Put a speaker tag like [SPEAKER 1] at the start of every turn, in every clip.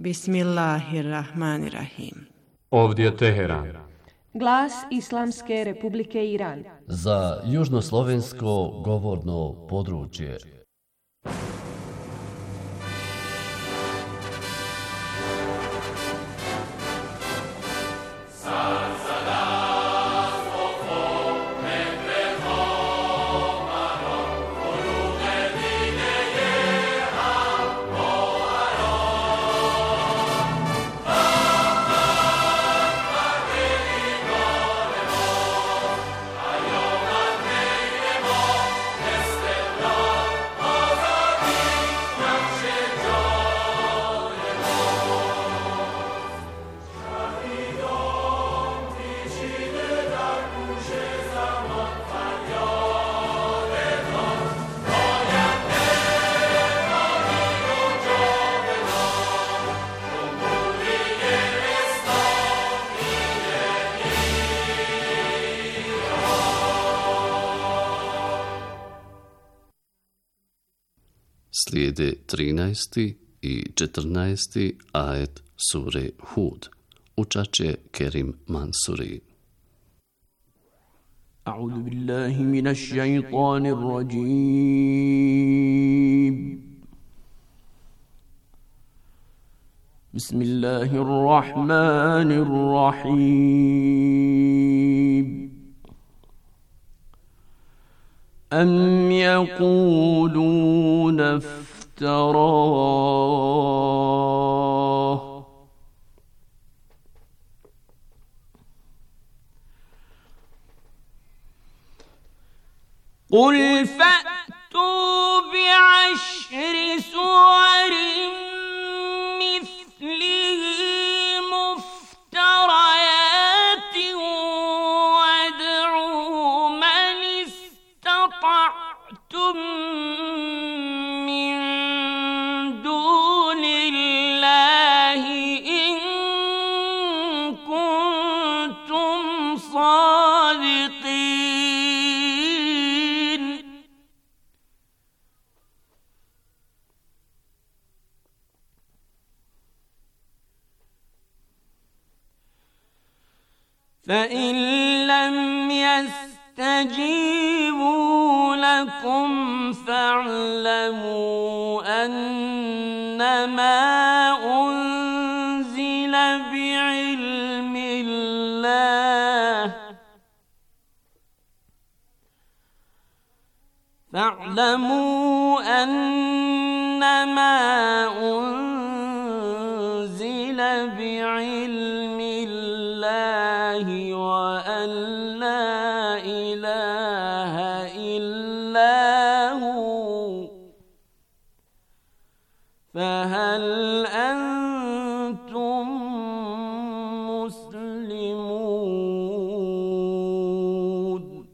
[SPEAKER 1] Bismillahirrahmanirrahim.
[SPEAKER 2] Ovdje je Teheran.
[SPEAKER 3] Glas Islamske Republike Iran.
[SPEAKER 4] Za južnoslovensko govorno područje. Slijede 13. i 14. ajet sure Hud. Učat će Kerim Mansuri.
[SPEAKER 5] A'udhu billahi minash shaitanir rajim. Bismillahirrahmanirrahim. أم يقولون افتراه قل فأتوا بعشر سور مثله مفتريات وادعوا من استطعتم من دون الله إن كنتم صادقين فإن لم يستجيبوا لكم فاعلموا أنما أنزل بعلم الله وأن لا إله إلا هو فهل أنتم مسلمون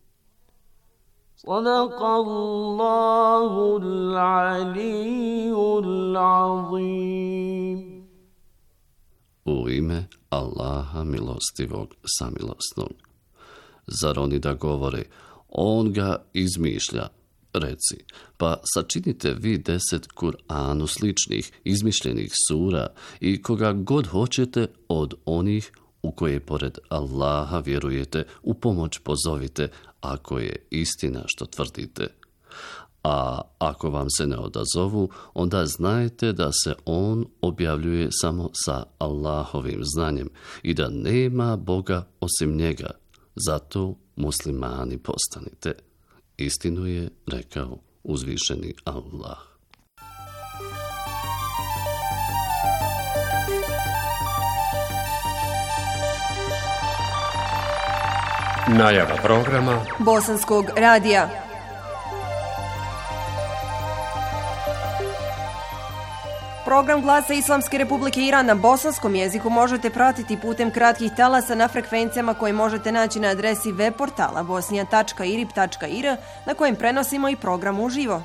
[SPEAKER 5] صدق الله العلي العظيم.
[SPEAKER 4] U ime Allaha milostivog samilosnog. Zar oni da govore, on ga izmišlja? Reci, pa sačinite vi 10 Kur'anu sličnih, izmišljenih sura i koga god hoćete od onih u koje pored Allaha vjerujete, u pomoć pozovite, ako je istina što tvrdite. A ako vam se ne odazovu, onda znajte da se on objavljuje samo sa Allahovim znanjem i da nema Boga osim njega. Zato muslimani postanite. Istinu je rekao uzvišeni Allah.
[SPEAKER 2] Najava programa
[SPEAKER 3] Bosanskog radija. Program Glasa Islamske Republike Iran na bosanskom jeziku možete pratiti putem kratkih talasa na frekvencijama koje možete naći na adresi web portala bosnija.irib.ir na kojem prenosimo i program uživo.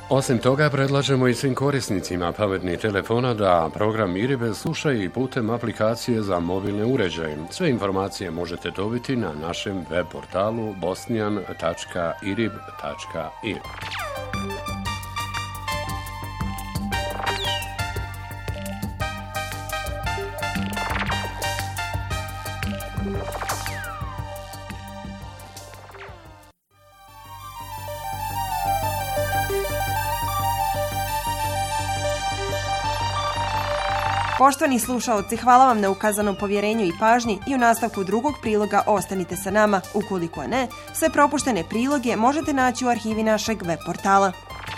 [SPEAKER 2] Osim toga, predlažemo i svim korisnicima pametnih telefona da program IRIB slušaju i putem aplikacije za mobilne uređaje. Sve informacije možete dobiti na našem web portalu bosnian.irib.ir.
[SPEAKER 3] Poštovani slušaoci, hvala vam na ukazanom povjerenju i pažnji i u nastavku drugog priloga ostanite sa nama. Ukoliko ne, sve propuštene priloge možete naći u arhivi našeg web portala.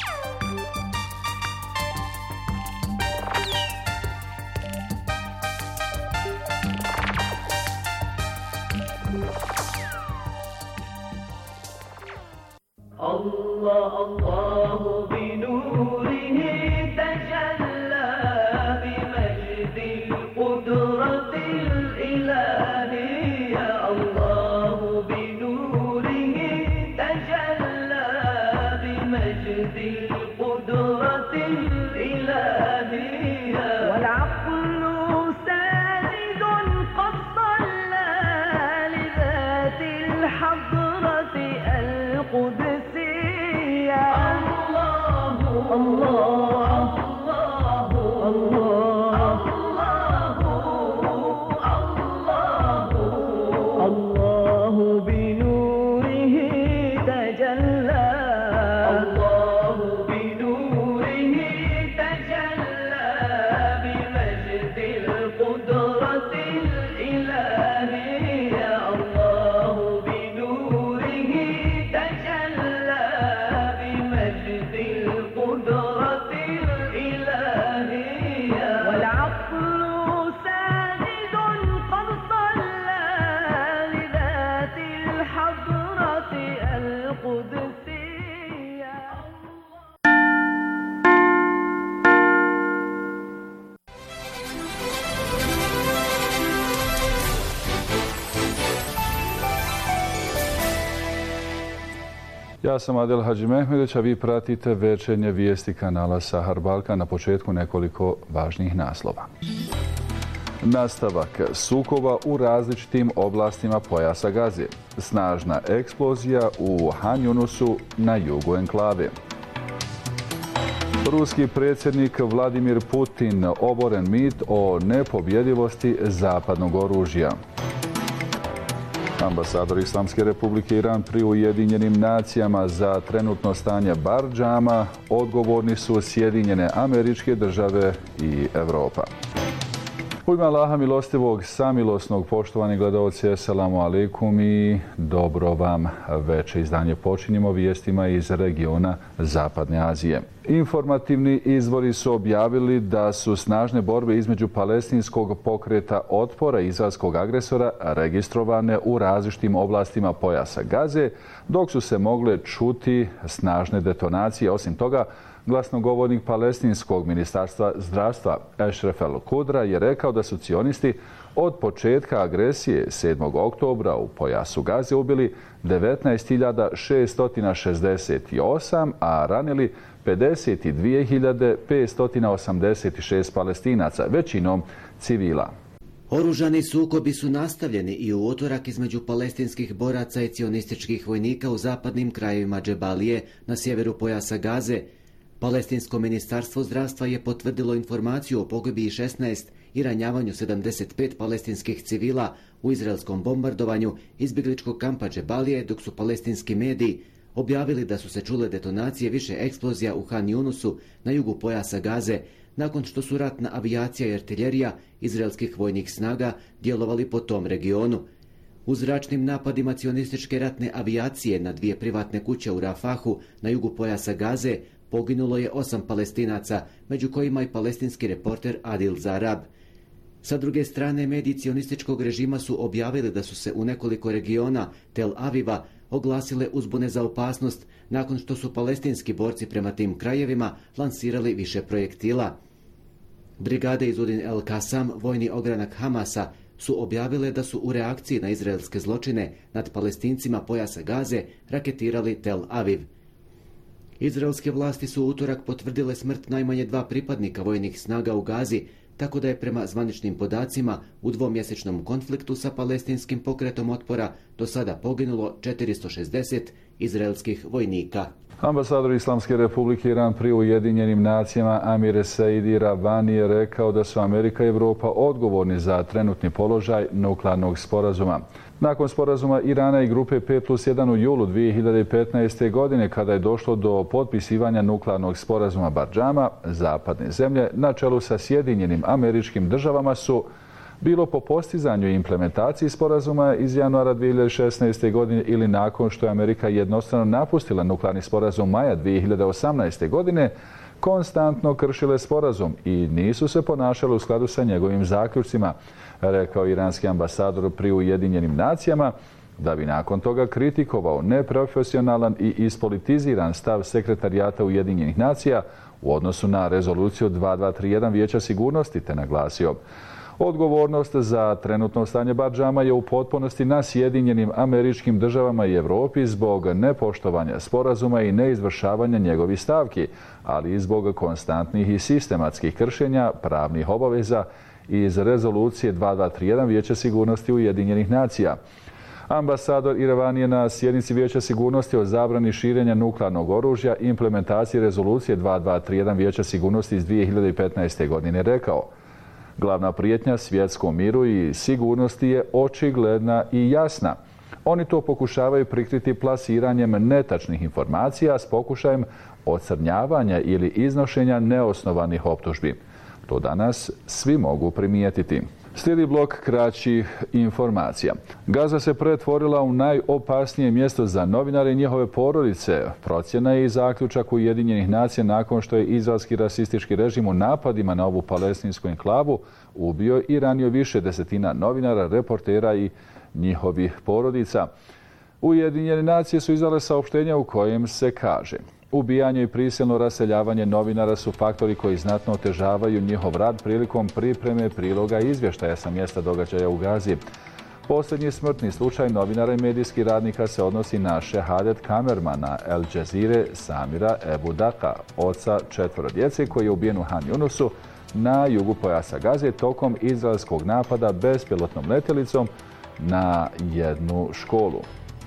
[SPEAKER 1] Ja sam Adel Hadžimehmedić, a vi pratite večernje vijesti kanala Sahar Balkan. Na početku nekoliko važnih naslova. Nastavak sukoba u različitim oblastima pojasa Gaze. Snažna eksplozija u Han Yunusu na jugu enklave. Ruski predsjednik Vladimir Putin oboren mit o nepobjedivosti zapadnog oružja. Ambasador Islamske republike Iran pri Ujedinjenim nacijama za trenutno stanje Bardžama odgovorni su Sjedinjene Američke Države i Evropa. U ime Allaha milostivog, samilosnog, poštovani gledalci, assalamu alaikum i dobro vam veče. Izdanje počinjemo vijestima iz regiona Zapadne Azije. Informativni izvori su objavili da su snažne borbe između palestinskog pokreta otpora i izraelskog agresora registrovane u različitim oblastima pojasa Gaze, dok su se mogle čuti snažne detonacije. Osim toga, glasnogovornik palestinskog ministarstva zdravstva Ešref El-Kudra je rekao da su cionisti od početka agresije 7. oktobra u pojasu Gaze ubili 19.668, a ranili 52.586 Palestinaca, većinom civila.
[SPEAKER 6] Oružani sukobi su nastavljeni i u utorak između palestinskih boraca i cionističkih vojnika u zapadnim krajevima Džebalije na sjeveru pojasa Gaze. Palestinsko ministarstvo zdravstva je potvrdilo informaciju o pogibiji 16 i ranjavanju 75 palestinskih civila u izraelskom bombardovanju izbjegličkog kampa Džebalije, dok su palestinski mediji objavili da su se čule detonacije više eksplozija u Han Yunusu na jugu pojasa Gaze, nakon što su ratna avijacija i artiljerija izraelskih vojnih snaga djelovali po tom regionu. U zračnim napadima cionističke ratne avijacije na 2 privatne kuće u Rafahu na jugu pojasa Gaze poginulo je 8 Palestinaca, među kojima i palestinski reporter Adil Zarab. Sa druge strane, mediji cionističkog režima su objavili da su se u nekoliko regiona Tel Aviva oglasile uzbune za opasnost nakon što su palestinski borci prema tim krajevima lansirali više projektila. Brigade Izudin El Kasam, vojni ogranak Hamasa, su objavile da su u reakciji na izraelske zločine nad Palestincima pojasa Gaze raketirali Tel Aviv. Izraelske vlasti su u utorak potvrdile smrt najmanje 2 pripadnika vojnih snaga u Gazi, tako da je prema zvaničnim podacima u dvomjesečnom konfliktu sa palestinskim pokretom otpora do sada poginulo 460 izraelskih vojnika.
[SPEAKER 1] Ambasador Islamske republike Iran pri Ujedinjenim nacijama Amir Saidi Ravani je rekao da su Amerika i Europa odgovorni za trenutni položaj nuklearnog sporazuma. Nakon sporazuma Irana i grupe 5+1 u julu 2015. godine, kada je došlo do potpisivanja nuklearnog sporazuma Bardžama, zapadne zemlje na čelu sa Sjedinjenim Američkim Državama su bilo po postizanju i implementaciji sporazuma iz januara 2016. godine ili nakon što je Amerika jednostrano napustila nuklearni sporazum maja 2018. godine, konstantno kršile sporazum i nisu se ponašale u skladu sa njegovim zaključcima, rekao iranski ambasador pri Ujedinjenim nacijama, da bi nakon toga kritikovao neprofesionalan i ispolitiziran stav sekretarijata Ujedinjenih nacija u odnosu na rezoluciju 2231 Vijeća sigurnosti, te naglasio: odgovornost za trenutno stanje Bardžama je u potpunosti na Sjedinjenim Američkim Državama i Europi zbog nepoštovanja sporazuma i neizvršavanja njegovih stavki, ali i zbog konstantnih i sistematskih kršenja pravnih obaveza iz rezolucije 2231 Vijeća sigurnosti Ujedinjenih nacija. Ambasador Iravani je na sjednici Vijeća sigurnosti o zabrani širenja nuklearnog oružja i implementaciji rezolucije 2231 Vijeća sigurnosti iz 2015. godine rekao: glavna prijetnja svjetskom miru i sigurnosti je očigledna i jasna. Oni to pokušavaju prikriti plasiranjem netačnih informacija s pokušajem ocrnjavanja ili iznošenja neosnovanih optužbi. To danas svi mogu primijetiti. Slijedi blok kraćih informacija. Gaza se pretvorila u najopasnije mjesto za novinare i njihove porodice. Procjena je i zaključak Ujedinjenih nacija nakon što je izraelski rasistički režim u napadima na ovu palestinsku enklavu ubio i ranio više desetina novinara, reportera i njihovih porodica. Ujedinjene nacije su izdale saopštenja u kojem se kaže: ubijanje i prisilno raseljavanje novinara su faktori koji znatno otežavaju njihov rad prilikom pripreme priloga i izvještaja sa mjesta događaja u Gazi. Posljednji smrtni slučaj novinara i medijskih radnika se odnosi na Šehadet kamermana El Džazire Samira Ebu Daka, oca 4 djece, koji je ubijen u Han Yunusu na jugu pojasa Gaze tokom izraelskog napada bespilotnom letjelicom na jednu školu.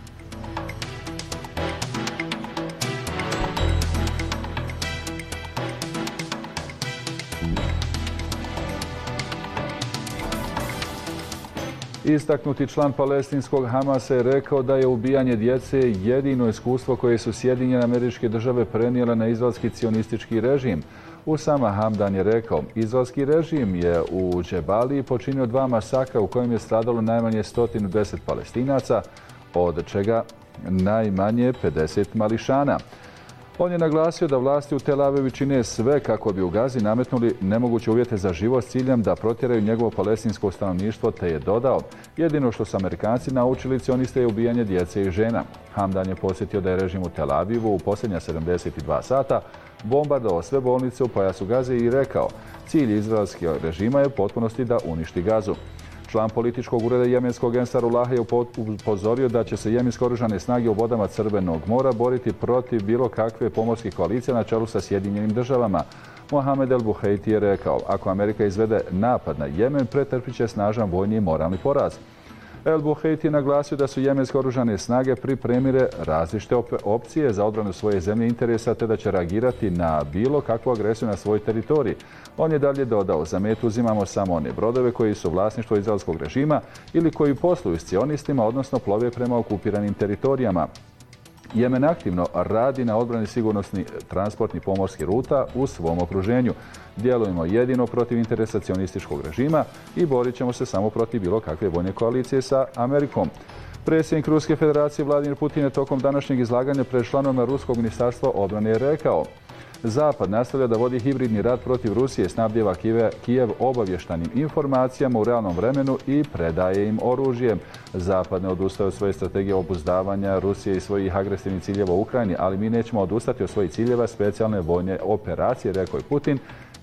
[SPEAKER 1] Istaknuti član palestinskog Hamasa je rekao da je ubijanje djece jedino iskustvo koje su Sjedinjene Američke Države prenijele na izraelski cionistički režim. Usama Hamdan je rekao: izraelski režim je u Džebaliji počinio 2 masakra u kojem je stradalo najmanje 110 Palestinaca, od čega najmanje 50 mališana. On je naglasio da vlasti u Tel Avivu čine sve kako bi u Gazi nametnuli nemoguće uvjete za život s ciljem da protjeraju njegovo palestinsko stanovništvo, te je dodao: jedino što su Amerikanci naučili cioniste je ubijanje djece i žena. Hamdan je podsjetio da je režim u Tel Avivu u posljednja 72 sata bombardovao sve bolnice u pojasu Gaze i rekao: cilj izraelskog režima je u potpunosti da uništi Gazu. Član političkog ureda jemenskog Ensarulaha je upozorio da će se jemenske oružane snage u vodama Crvenog mora boriti protiv bilo kakve pomorske koalicije na čelu sa Sjedinjenim Državama. Mohamed El Buheiti je rekao: ako Amerika izvede napad na Jemen, pretrpit će snažan vojni i moralni poraz. El Buheiti je naglasio da su jemenske oružane snage pripremile različite opcije za odbranu svoje zemlje interesa, te da će reagirati na bilo kakvu agresiju na svoj teritorij. On je dalje dodao: za metu uzimamo samo one brodove koji su vlasništvo izraelskog režima ili koji posluju s cionistima, odnosno plove prema okupiranim teritorijama. Jemen aktivno radi na odbrani sigurnosnih transportnih pomorskih ruta u svom okruženju. Djelujemo jedino protiv interesa cionističkog režima i borit ćemo se samo protiv bilo kakve vojne koalicije sa Amerikom. Predsjednik Ruske federacije Vladimir Putin je tokom današnjeg izlaganja pred članovima Ruskog ministarstva obrane je rekao: Zapad nastavlja da vodi hibridni rat protiv Rusije, snabdijeva Kijev obavještajnim informacijama u realnom vremenu i predaje im oružje. Zapad ne odustaje od svoje strategije obuzdavanja Rusije i svojih agresivnih ciljeva u Ukrajini, ali mi nećemo odustati od svojih ciljeva specijalne vojne operacije, rekao je Putin,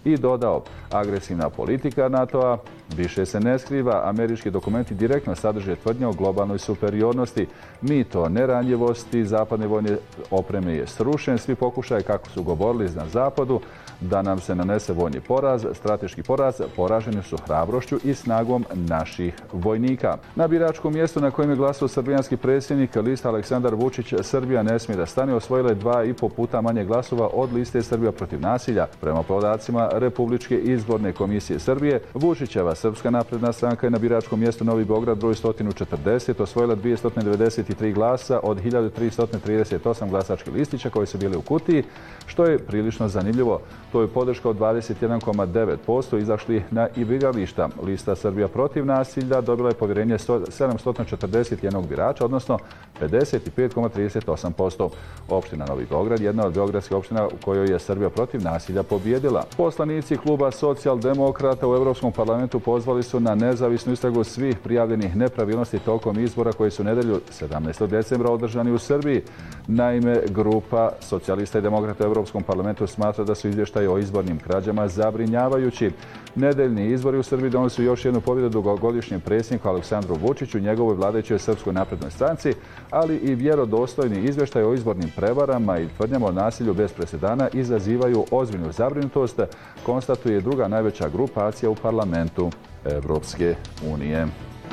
[SPEAKER 1] i dodao, agresivna politika NATO-a više se ne skriva, američki dokumenti direktno sadrže tvrdnje o globalnoj superiornosti, mito neranjivosti zapadne vojne opreme je srušen, svi pokušaje kako su govorili na zapadu da nam se nanese vojni poraz, strateški poraz, poraženi su hrabrošću i snagom naših vojnika. Na biračkom mjestu na kojem je glasao srbijanski predsjednik lista Aleksandar Vučić, Srbija ne smije da stane, osvojila je 2,5 puta manje glasova od liste Srbija protiv nasilja. Prema podacima Republičke izborne komisije Srbije, Vučićeva Srpska napredna stranka je na biračkom mjestu Novi Beograd broj 140 osvojila 293 glasa od 1338 glasačkih listića koji su bili u kutiji, što je prilično zanimljivo. To je podrška od 21,9% izašli na igrališta. Lista Srbija protiv nasilja dobila je povjerenje 741 birača, odnosno 55,38%. Opština Novi Beograd, jedna od beogradskih opština u kojoj je Srbija protiv nasilja pobjedila. Poslanici kluba Socijaldemokrata u Europskom parlamentu pozvali su na nezavisnu istragu svih prijavljenih nepravilnosti tokom izbora koji su nedelju 17. decembra održani u Srbiji. Naime, grupa socijalista i demokrata u Europskom parlamentu smatra da su izvještaji o izbornim krađama zabrinjavajući. Nedeljni izbori u Srbiji donose još jednu pobjedu dugogodišnjem predsjedniku Aleksandru Vučiću, njegovoj vladajućoj Srpskoj naprednoj stranci, ali i vjerodostojni izvještaj o izbornim prevarama i tvrdnjama o nasilju bez presedana izazivaju ozbiljnu zabrinutost, konstatuje druga najveća grupacija u parlamentu Evropske unije.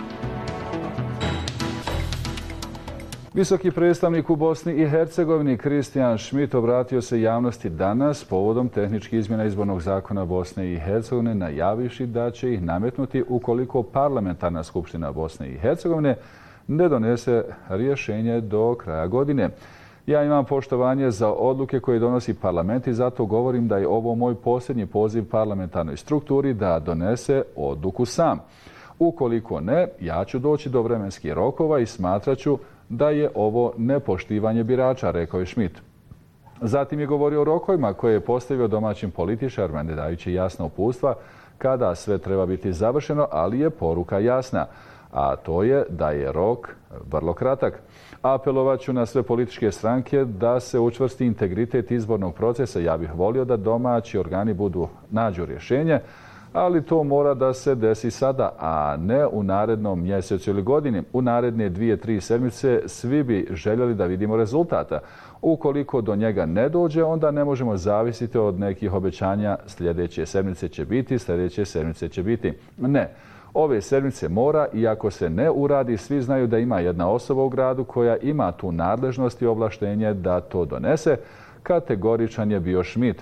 [SPEAKER 1] Visoki predstavnik u Bosni i Hercegovini Kristijan Schmidt obratio se javnosti danas povodom tehničkih izmjena izbornog zakona Bosne i Hercegovine, najavivši da će ih nametnuti ukoliko parlamentarna skupština Bosne i Hercegovine ne donese rješenje do kraja godine. Ja imam poštovanje za odluke koje donosi parlament i zato govorim da je ovo moj posljednji poziv parlamentarnoj strukturi da donese odluku sam. Ukoliko ne, ja ću doći do vremenskih rokova i smatraću da je ovo nepoštivanje birača, rekao je Schmidt. Zatim je govorio o rokovima koje je postavio domaćim političarima, ne dajući jasna uputstva kada sve treba biti završeno, ali je poruka jasna, a to je da je rok vrlo kratak. Apelovat ću na sve političke stranke da se učvrsti integritet izbornog procesa. Ja bih volio da domaći organi nađu rješenje, ali to mora da se desi sada, a ne u narednom mjesecu ili godini. U naredne 2-3 sedmice svi bi željeli da vidimo rezultata. Ukoliko do njega ne dođe, onda ne možemo zavisiti od nekih obećanja sljedeće sedmice će biti, sljedeće sedmice će biti. Ne. Ove sedmice mora, i ako se ne uradi, svi znaju da ima jedna osoba u gradu koja ima tu nadležnost i ovlaštenje da to donese. Kategoričan je bio Schmidt.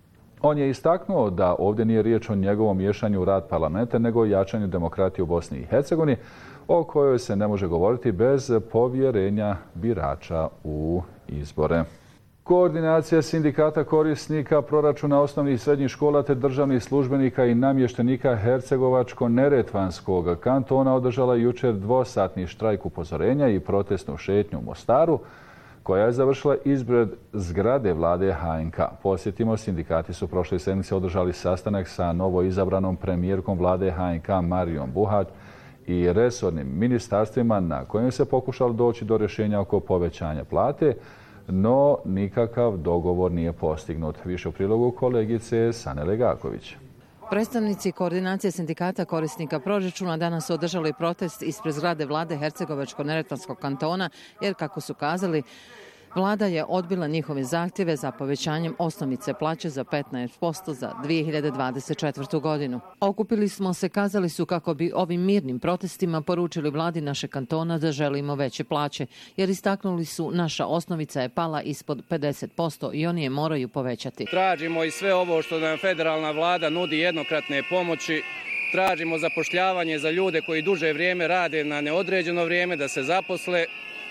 [SPEAKER 1] On je istaknuo da ovdje nije riječ o njegovom miješanju u rad parlamenta, nego o jačanju demokratije u Bosni i Hercegovini, o kojoj se ne može govoriti bez povjerenja birača u izbore. Koordinacija sindikata korisnika proračuna osnovnih i srednjih škola te državnih službenika i namještenika Hercegovačko-neretvanskog kantona održala jučer dvosatni štrajk upozorenja i protestnu šetnju u Mostaru, koja je završila ispred zgrade vlade HNK. Posjetimo, sindikati su prošle sedmice održali sastanak sa novo izabranom premijerkom vlade HNK Marijom Buhać i resornim ministarstvima na kojem se pokušalo doći do rješenja oko povećanja plate, no nikakav dogovor nije postignut. Više u prilogu kolegice Sanele Gaković.
[SPEAKER 7] Predstavnici koordinacije sindikata korisnika proračuna danas održali protest ispred zgrade vlade Hercegovačko-neretvanskog kantona, jer, kako su kazali, vlada je odbila njihove zahtjeve za povećanjem osnovice plaće za 15% za 2024. godinu. Okupili smo se, kazali su, kako bi ovim mirnim protestima poručili vladi naše kantona da želimo veće plaće, jer istaknuli su naša osnovica je pala ispod 50% i oni je moraju povećati.
[SPEAKER 8] Tražimo i sve ovo što nam federalna vlada nudi, jednokratne pomoći. Tražimo zapošljavanje za ljude koji duže vrijeme rade na neodređeno vrijeme, da se zaposle.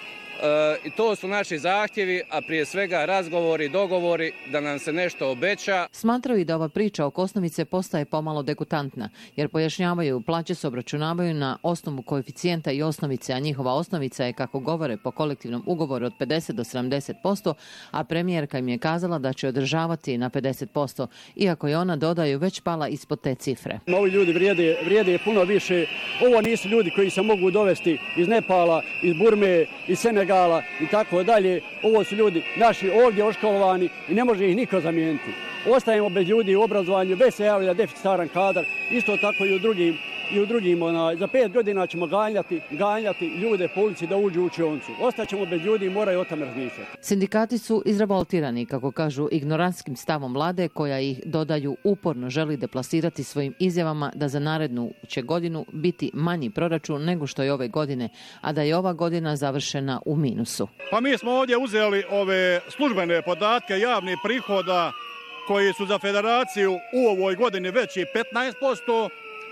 [SPEAKER 8] I to su naši zahtjevi, a prije svega razgovori, dogovori da nam se nešto obeća.
[SPEAKER 7] Smatraju i da ova priča oko osnovice postaje pomalo degutantna, jer pojašnjavaju, plaće se obračunavaju na osnovu koeficijenta i osnovice, a njihova osnovica je, kako govore, po kolektivnom ugovoru od 50 do 70%, a premijerka im je kazala da će održavati na 50%, iako je ona, dodaju, već pala ispod te cifre.
[SPEAKER 9] Ovi ljudi vrijede puno više. Ovo nisu ljudi koji se mogu dovesti iz Nepala, iz Burme, iz Senegala i tako dalje. Ovo su ljudi naši ovdje oškolovani i ne može ih niko zamijeniti. Ostajemo bez ljudi u obrazovanju, već se javlja deficitaran kadar, isto tako i u drugim za 5 godina ćemo ganjati ljude po ulici da uđu u učionicu. Ostaćemo bez ljudi i moraju o tome razmišljati.
[SPEAKER 7] Sindikati su izrevoltirani, kako kažu, ignorantskim stavom vlade koja ih, dodaju, uporno želi deplasirati svojim izjavama da za narednu će godinu biti manji proračun nego što je ove godine, a da je ova godina završena u minusu.
[SPEAKER 10] Pa mi smo ovdje uzeli ove službene podatke javnih prihoda koji su za federaciju u ovoj godini veći 15%,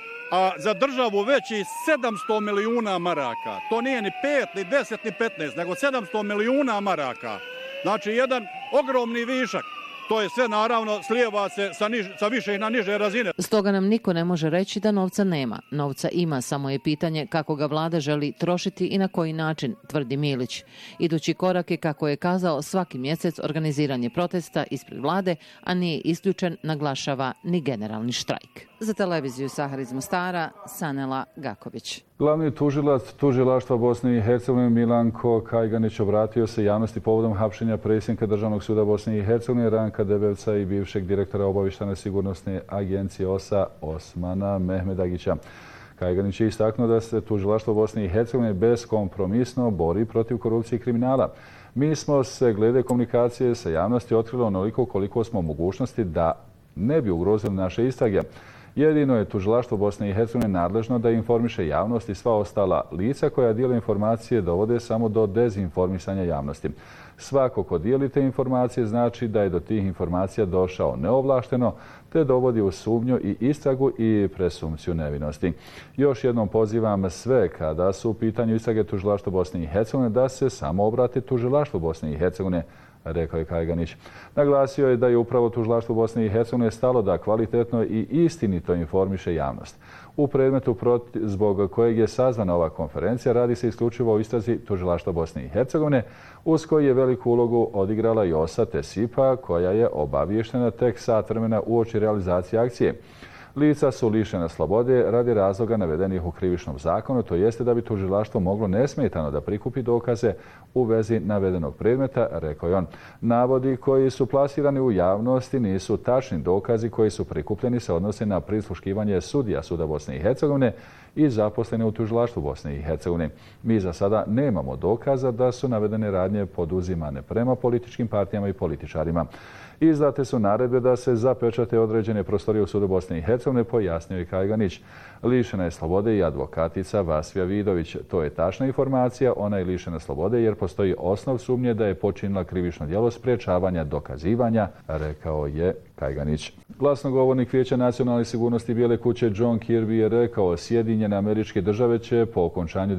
[SPEAKER 10] a za državu veći 700 milijuna maraka. To nije ni 5, ni 10, ni 15, nego 700 milijuna maraka. Znači jedan ogromni višak. To je sve naravno slijeva se sa više na niže razine.
[SPEAKER 7] Stoga nam niko ne može reći da novca nema. Novca ima, samo je pitanje kako ga vlada želi trošiti i na koji način, tvrdi Milić. Idući korak je, kako je kazao, svaki mjesec organiziranje protesta ispred vlade, a nije isključen, naglašava, ni generalni štrajk. Za televiziju Sahar iz Mostara, Sanela Gaković.
[SPEAKER 1] Glavni tužilac tužilaštva Bosne i Hercegovine Milanko Kajganić obratio se javnosti povodom hapšenja predsjednika Državnog suda Bosne i Hercegovine Ranka Debevca i bivšeg direktora obavještajne sigurnosne agencije OSA Osmana Mehmedagića. Kajganić je istaknuo da se tužilaštvo Bosne i Hercegovine beskompromisno bori protiv korupcije i kriminala. Mi smo se glede komunikacije sa javnosti otkrili onoliko koliko smo mogućnosti da ne bi ugrozili naše istrage. Jedino je tužilaštvo Bosne i Hercegovine nadležno da informiše javnost i sva ostala lica koja dijele informacije dovode samo do dezinformisanja javnosti. Svako ko dijeli te informacije znači da je do tih informacija došao neovlašteno, te dovodi u sumnju i istragu i presumpciju nevinosti. Još jednom pozivam sve kada su u pitanju istrage tužilaštva Bosne i Hercegovine da se samo obrate tužilaštvu Bosne i Hercegovine, rekao je Kajganić. Naglasio je da je upravo tužilaštvo Bosne i Hercegovine stalo da kvalitetno i istinito informiše javnost. U predmetu zbog kojeg je sazvana ova konferencija radi se isključivo o istrazi tužilaštva Bosne i Hercegovine, uz koji je veliku ulogu odigrala i OSA Tesipa, koja je obavještena tek sat vremena uoči realizacije akcije. Lica su lišena slobode radi razloga navedenih u krivičnom zakonu, to jeste da bi tužilaštvo moglo nesmetano da prikupi dokaze u vezi navedenog predmeta, rekao je on. Navodi koji su plasirani u javnosti nisu tačni. Dokazi koji su prikupljeni se odnose na prisluškivanje sudija Suda Bosne i Hercegovine i zaposlene u tužilaštvu Bosne i Hercegovine. Mi za sada nemamo dokaza da su navedene radnje poduzimane prema političkim partijama i političarima. Izdate su naredbe da se zapečate određene prostorije u Sudu Bosne i Hercegovine, pojasnio je Kajganić. Lišena je slobode i advokatica Vasvija Vidović. To je tačna informacija, ona je lišena slobode jer postoji osnov sumnje da je počinila krivično djelo sprječavanja dokazivanja, rekao je Kajganić. Glasnogovornik Vijeća nacionalne sigurnosti Bijele kuće John Kirby je rekao: Sjedinjene Američke Države će po okončanju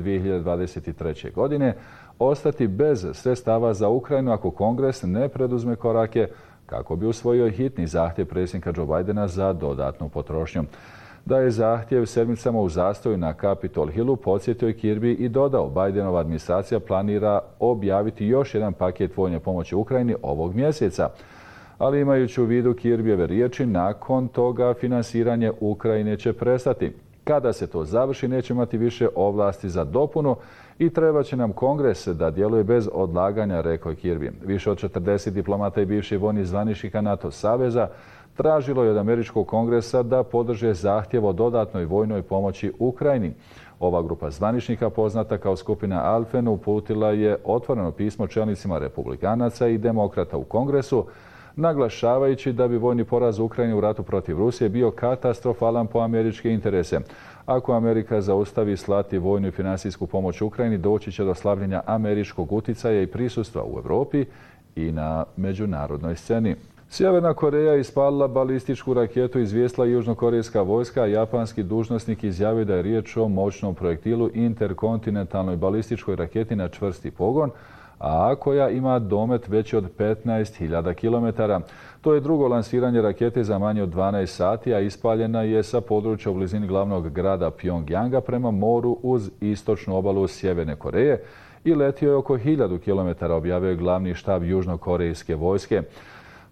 [SPEAKER 1] 2023. godine ostati bez sredstava za Ukrajinu ako Kongres ne preduzme korake kako bi usvojio hitni zahtjev predsjednika Joe Bidena za dodatnu potrošnju. Da je zahtjev sedmicama u zastoju na Capitol Hillu, podsjetio je Kirby i dodao: Bidenova administracija planira objaviti još jedan paket vojne pomoći Ukrajini ovog mjeseca. Ali imajući u vidu Kirbyjeve riječi, nakon toga finansiranje Ukrajine će prestati. Kada se to završi, neće imati više ovlasti za dopunu i treba će nam Kongres da djeluje bez odlaganja, rekao je Kirby. Više od 40 diplomata i bivših vojnih zvaničnika NATO saveza tražilo je od Američkog kongresa da podrže zahtjev o dodatnoj vojnoj pomoći Ukrajini. Ova grupa zvaničnika, poznata kao skupina Alfen, uputila je otvoreno pismo čelnicima republikanaca i demokrata u Kongresu, naglašavajući da bi vojni poraz Ukrajine u ratu protiv Rusije bio katastrofalan po američke interese. Ako Amerika zaustavi slati vojnu i finansijsku pomoć Ukrajini, doći će do slabljenja američkog utjecaja i prisustva u Europi i na međunarodnoj sceni. Sjeverna Koreja je ispalila balističku raketu, izvijestila južnokorejska vojska, a japanski dužnosnik izjavio da je riječ o moćnom projektilu interkontinentalnoj balističkoj raketi na čvrsti pogon, a koja ima domet veći od 15.000 km. To je drugo lansiranje rakete za manje od 12 sati, a ispaljena je sa područja u blizini glavnog grada Pjongjanga prema moru uz istočnu obalu Sjeverne Koreje i letio je oko 1000 km, objavio je glavni štab južnokorejske vojske.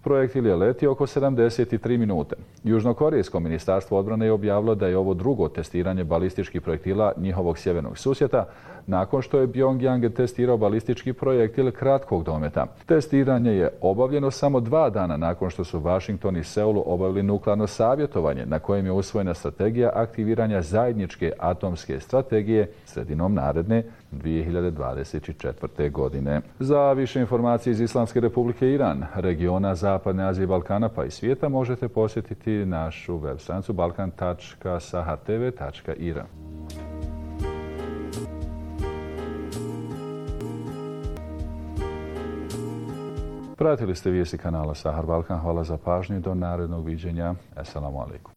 [SPEAKER 1] Projektil je letio oko 73 minute. Južnokorejsko ministarstvo odbrane je objavilo da je ovo drugo testiranje balističkih projektila njihovog sjevernog susjeta, nakon što je Pyongyang testirao balistički projektil kratkog dometa. Testiranje je obavljeno samo 2 dana nakon što su Washington i Seul obavili nuklearno savjetovanje na kojem je usvojena strategija aktiviranja zajedničke atomske strategije sredinom naredne 2024. godine. Za više informacije iz Islamske Republike Iran, regiona Zapadne Azije i Balkana pa i svijeta možete posjetiti našu web stranicu balkan.sahartv.ir. Pratili ste vijesti kanala Sahar Balkan. Hvala za pažnju i do narednog viđenja. Assalamu alaikum.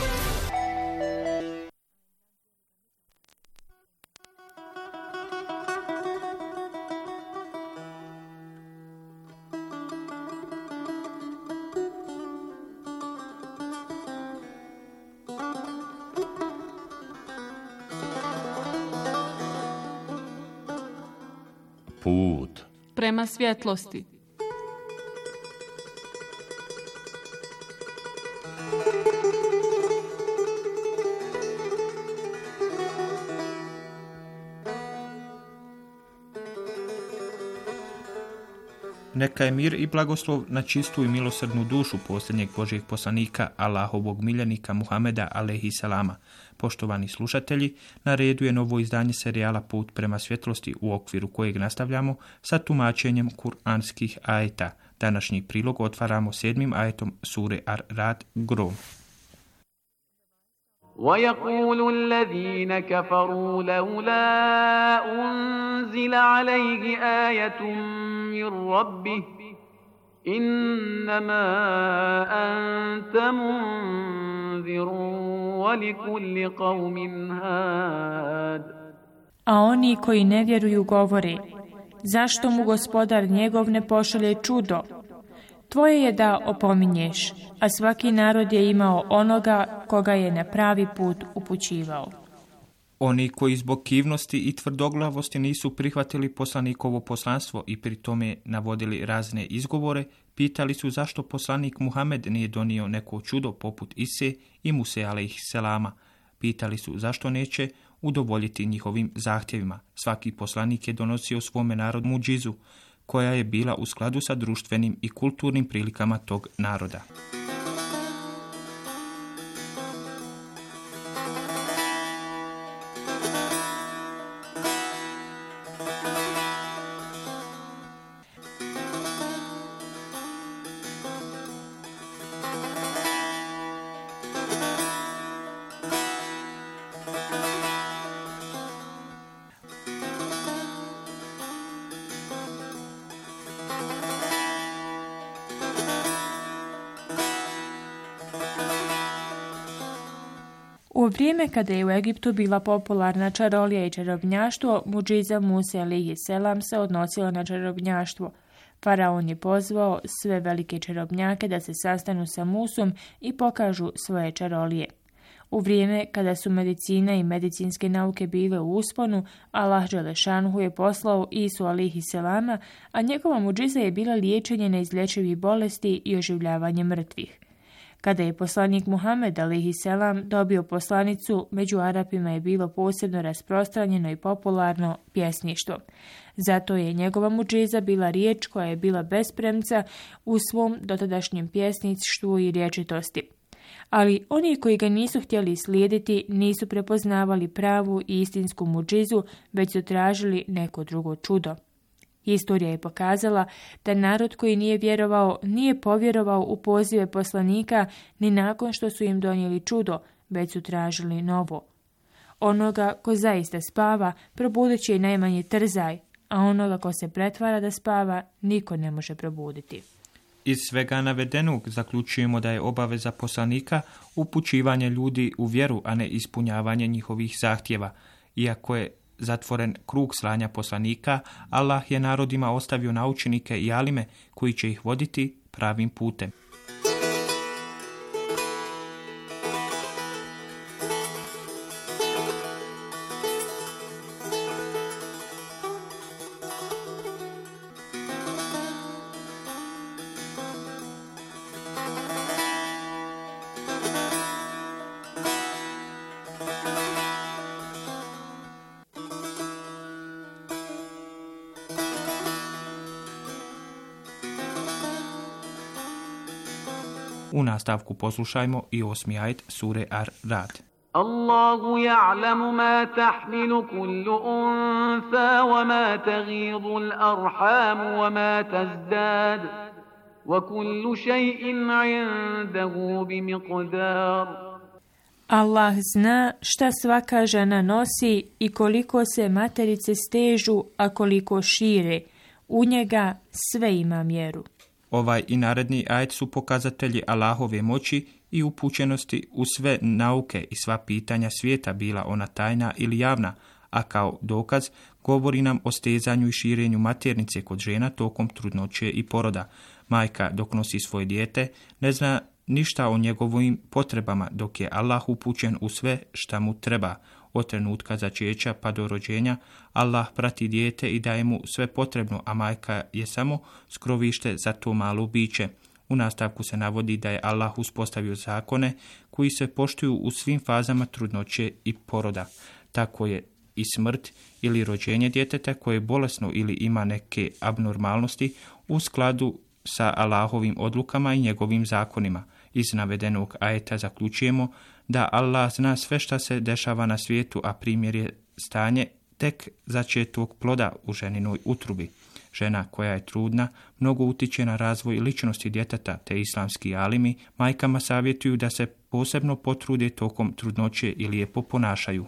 [SPEAKER 2] Put
[SPEAKER 11] prema svjetlosti.
[SPEAKER 12] Neka je mir i blagoslov na čistu i milosrdnu dušu posljednjeg Božjeg poslanika, Allahovog miljenika Muhameda alejhi selama. Poštovani slušatelji, na redu je novo izdanje serijala Put prema svjetlosti, u okviru kojeg nastavljamo sa tumačenjem kuranskih ajeta. Današnji prilog otvaramo 7. ajetom sure Ar-Rad, Grom.
[SPEAKER 5] وَيَقُولُ الَّذِينَ كَفَرُوا لَوْلَا أُنزِلَ عَلَيْهِ آيَةٌ مِّن رَّبِّهِ إِنَّمَا أَنتَ مُنذِرٌ وَلِكُلِّ قَوْمٍ هَادٍ.
[SPEAKER 13] A oni koji ne vjeruju govore, zašto mu gospodar njegov ne pošalje čudo? Tvoje je da opominješ, a svaki narod je imao onoga koga je na pravi put upućivao.
[SPEAKER 12] Oni koji zbog kivnosti i tvrdoglavosti nisu prihvatili poslanikovo poslanstvo i pri tome navodili razne izgovore, pitali su zašto poslanik Muhammed nije donio neko čudo poput Ise i Muse alejhi selama. Pitali su zašto neće udovoljiti njihovim zahtjevima. Svaki poslanik je donosio svome narodu muđizu, koja je bila u skladu sa društvenim i kulturnim prilikama tog naroda.
[SPEAKER 13] U vrijeme kada je u Egiptu bila popularna čarolija i čarobnjaštvo, muđiza Muse alejhi selam se odnosila na čarobnjaštvo. Faraon je pozvao sve velike čarobnjake da se sastanu sa Musom i pokažu svoje čarolije. U vrijeme kada su medicina i medicinske nauke bile u usponu, Allah dželešanhu je poslao Isu alejhi selama, a njegova muđiza je bila liječenje neizlječivih bolesti i oživljavanje mrtvih. Kada je poslanik Muhammed alejhi selam dobio poslanicu, među Arapima je bilo posebno rasprostranjeno i popularno pjesništvo. Zato je njegova muđiza bila riječ koja je bila bez premca u svom dotadašnjem pjesništvu i rječitosti. Ali oni koji ga nisu htjeli slijediti nisu prepoznavali pravu i istinsku muđizu, već su tražili neko drugo čudo. Historija je pokazala da narod koji nije vjerovao, nije povjerovao u pozive poslanika ni nakon što su im donijeli čudo, već su tražili novo. Onoga ko zaista spava, probudit će i najmanji trzaj, a onoga ko se pretvara da spava, niko ne može probuditi.
[SPEAKER 12] Iz svega navedenog zaključujemo da je obaveza poslanika upućivanje ljudi u vjeru, a ne ispunjavanje njihovih zahtjeva. Iako je zatvoren krug slanja poslanika, Allah je narodima ostavio naučnike i alime koji će ih voditi pravim putem. U nastavku poslušajmo i 8. ajet sure Ar-Rad.
[SPEAKER 5] Allahu ja'lamu ma tahmilu kullu untha wa ma taghidu al-arhamu wa ma tazdad wa kullu shay'in 'indahu bimiqdar.
[SPEAKER 13] Allah zna šta svaka žena nosi i koliko se materice stežu, a koliko šire. U njega sve ima mjeru.
[SPEAKER 12] Ovaj i naredni ajet su pokazatelji Allahove moći i upućenosti u sve nauke i sva pitanja svijeta, bila ona tajna ili javna, a kao dokaz govori nam o stezanju i širenju maternice kod žena tokom trudnoće i poroda. Majka dok nosi svoje dijete ne zna ništa o njegovim potrebama, dok je Allah upućen u sve šta mu treba. Od trenutka začeća pa do rođenja Allah prati dijete i daje mu sve potrebno, a majka je samo skrovište za to malo biće. U nastavku se navodi da je Allah uspostavio zakone koji se poštuju u svim fazama trudnoće i poroda. Tako je i smrt ili rođenje djeteta koje je bolesno ili ima neke abnormalnosti u skladu sa Allahovim odlukama i njegovim zakonima. Iz navedenog ajeta zaključujemo da Allah zna sve šta se dešava na svijetu, a primjer je stanje tek začetog ploda u ženinoj utrubi. Žena koja je trudna mnogo utiče na razvoj ličnosti djeteta, te islamski alimi majkama savjetuju da se posebno potrude tokom trudnoće i lijepo ponašaju.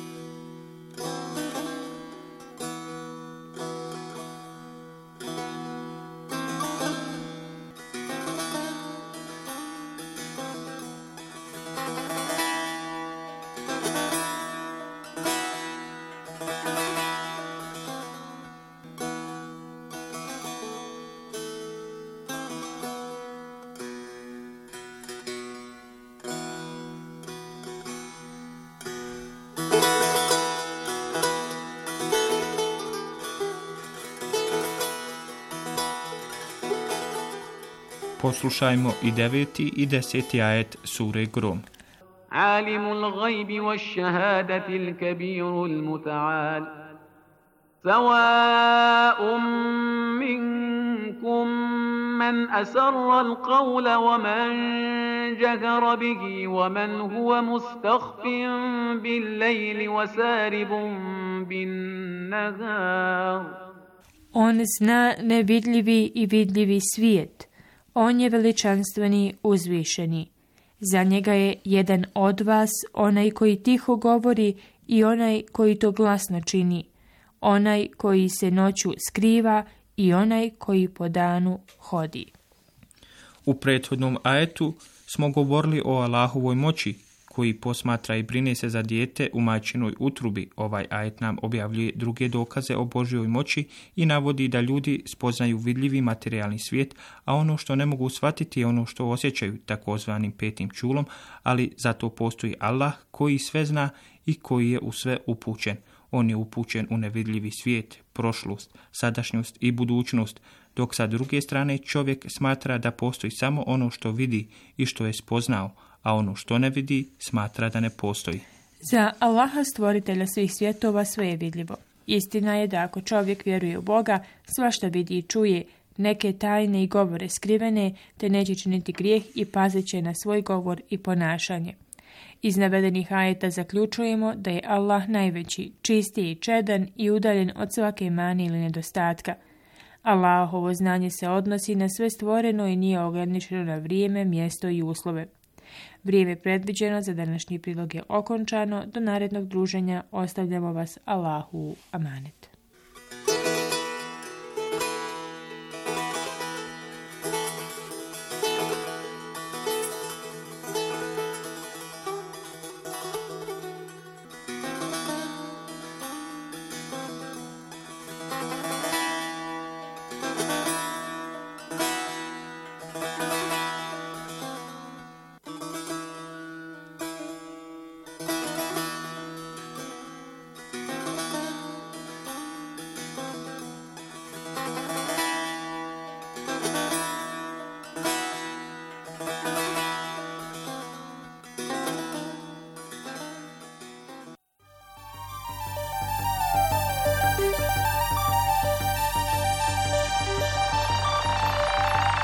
[SPEAKER 12] Poslušajmo i 9. i 10. ajet sure Grom.
[SPEAKER 5] Alimul gajbi wa šahadati l-kabirul muta'al. Sawa'un minkum man asarra l-qawla wa man jahara bihi wa man huwa mustakhfin bil-lejli wa saribun bin-nahar.
[SPEAKER 13] On zna nevidljivi i vidljivi svijet. On je veličanstveni, uzvišeni. Za njega je jedan od vas, onaj koji tiho govori i onaj koji to glasno čini, onaj koji se noću skriva i onaj koji po danu hodi.
[SPEAKER 12] U prethodnom ajetu smo govorili o Allahovoj moći, koji posmatra i brine se za dijete u majčinoj utrubi. Ovaj ajet nam objavljuje druge dokaze o Božjoj moći i navodi da ljudi spoznaju vidljivi materijalni svijet, a ono što ne mogu shvatiti je ono što osjećaju, takozvanim petim čulom, ali zato postoji Allah koji sve zna i koji je u sve upućen. On je upućen u nevidljivi svijet, prošlost, sadašnjost i budućnost, dok sa druge strane čovjek smatra da postoji samo ono što vidi i što je spoznao, a ono što ne vidi smatra da ne postoji.
[SPEAKER 13] Za Allaha, stvoritelja svih svjetova, sve je vidljivo. Istina je da ako čovjek vjeruje u Boga, svašta vidi i čuje, neke tajne i govore skrivene, te neće činiti grijeh i pazit će na svoj govor i ponašanje. Iz navedenih ajeta zaključujemo da je Allah najveći, čistiji, čedan i udaljen od svake mane ili nedostatka. Allahovo znanje se odnosi na sve stvoreno i nije ograničeno na vrijeme, mjesto i uslove. Vrijeme predviđeno za današnji prilog je okončano. Do narednog druženja ostavljamo vas Allahu u amanet.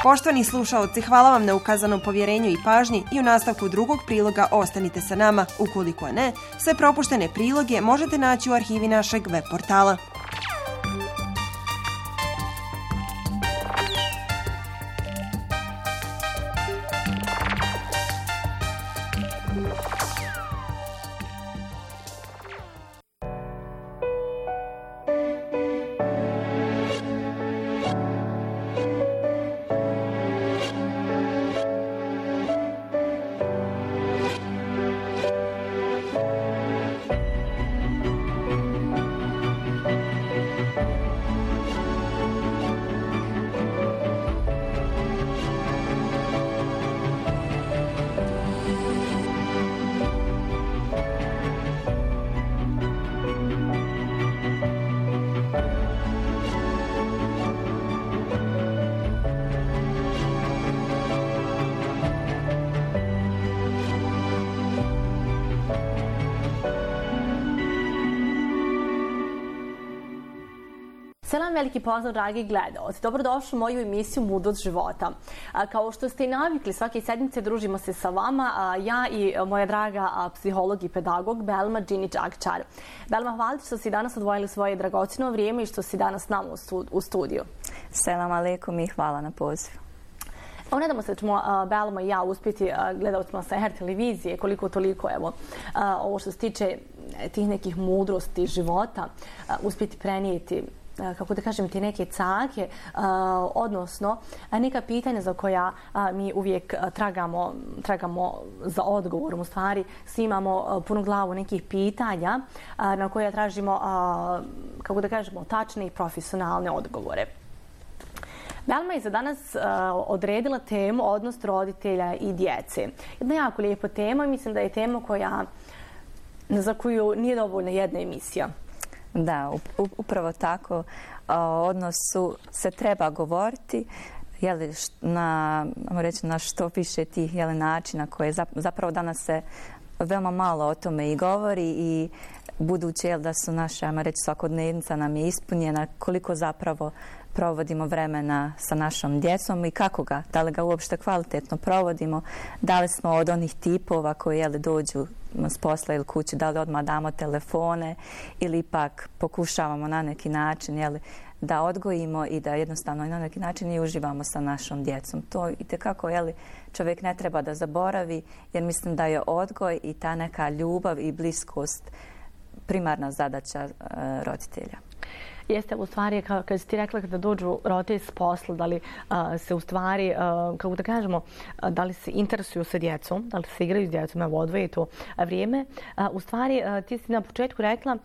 [SPEAKER 3] Poštovani slušaoci, hvala vam na ukazanom povjerenju i pažnji i u nastavku drugog priloga ostanite sa nama. Ukoliko ne, sve propuštene priloge možete naći u arhivi našeg web portala.
[SPEAKER 14] Selam, veliki pozdrav, dragi gledalci. Dobrodošli u moju emisiju Mudrost života. Kao što ste i navikli, svake sedmice družimo se sa vama, ja i moja draga psiholog i pedagog Belma Džinić Akčar. Belma, hvala što si danas odvojili svoje dragocjeno vrijeme i što si danas s nama u studiju.
[SPEAKER 15] Selam alejkum i hvala na pozivu.
[SPEAKER 14] Nadamo se da ćemo Belma i ja uspjeti gledalcima sa HR televizije koliko toliko ovo što se tiče tih nekih mudrosti života uspjeti prenijeti, kako da kažem, ti neke cake, odnosno neka pitanja za koja mi uvijek tragamo za odgovorom. U stvari, svi imamo punu glavu nekih pitanja na koja tražimo, kako da kažemo, tačne i profesionalne odgovore. Belma je za danas odredila temu odnos roditelja i djece. Jedna jako lijepa tema i mislim da je tema za koju nije dovoljna jedna emisija.
[SPEAKER 15] Da, upravo tako. O odnosu se treba govoriti na što više tih načina koje zapravo danas se veoma malo o tome i govori i budući da su naša, svakodnevnica nam je ispunjena, koliko zapravo provodimo vremena sa našom djecom i kako ga, da li ga uopšte kvalitetno provodimo, da li smo od onih tipova koji dođu s posla ili kući, da li odmah damo telefone ili ipak pokušavamo na neki način da odgojimo i da jednostavno na neki način i uživamo sa našom djecom. To itekako čovjek ne treba da zaboravi, jer mislim da je odgoj i ta neka ljubav i bliskost primarna zadaća roditelja.
[SPEAKER 14] Jeste, u stvari, kad si ti rekla kada dođu roditelji s posla, da li se u stvari, kako da kažemo, da li se interesuju sa djecom, da li se igraju s djecom, evo odvoje to vrijeme. U stvari, ti si na početku rekla,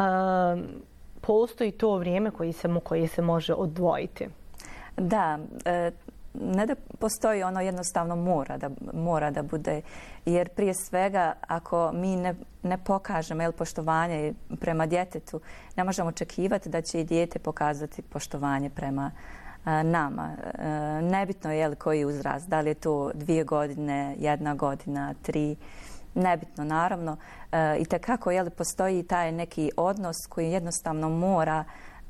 [SPEAKER 14] postoji to vrijeme koje se može odvojiti.
[SPEAKER 15] Da, ne da postoji, ono jednostavno mora da bude, jer prije svega ako mi ne pokažemo poštovanje prema djetetu, ne možemo očekivati da će i dijete pokazati poštovanje prema nama. Nebitno je koji uzrast, da li je to 2 godine, 1 godina, 3, nebitno naravno. I tekako postoji taj neki odnos koji jednostavno mora,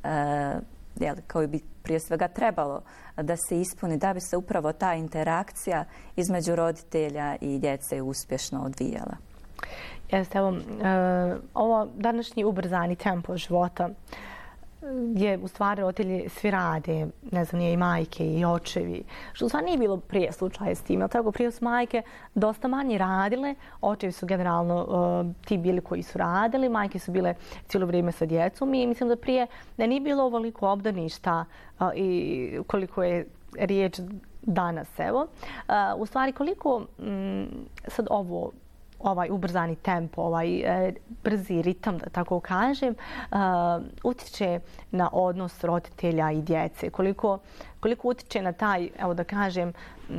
[SPEAKER 15] koji bi prije svega trebalo da se ispuni, da bi se upravo ta interakcija između roditelja i djece uspješno odvijala.
[SPEAKER 14] Jeste, evo, ovo današnji ubrzani tempo života gdje u stvari roditelji svi rade, ne znam, nije i majke i očevi, što u stvari nije bilo prije slučaja s tim. Tako prije su majke dosta manje radile, očevi su generalno ti bili koji su radili, majke su bile cijelo vrijeme sa djecom i mislim da prije nije bilo ovoliko obdaništa i koliko je riječ danas. Evo. U stvari koliko sad ovaj ubrzani tempo, ovaj brzi ritam, da tako kažem, utječe na odnos roditelja i djece. Koliko utječe na taj, evo da kažem,